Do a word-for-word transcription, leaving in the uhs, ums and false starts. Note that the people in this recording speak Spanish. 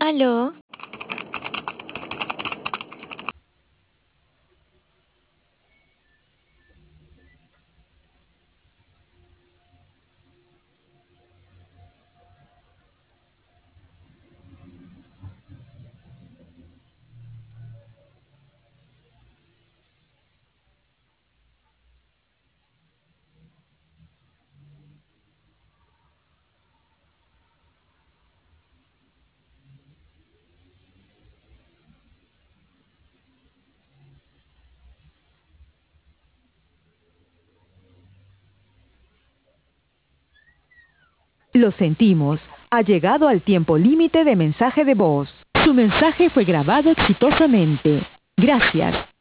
¿Aló? Lo sentimos, ha llegado al tiempo límite de mensaje de voz. Su mensaje fue grabado exitosamente. Gracias.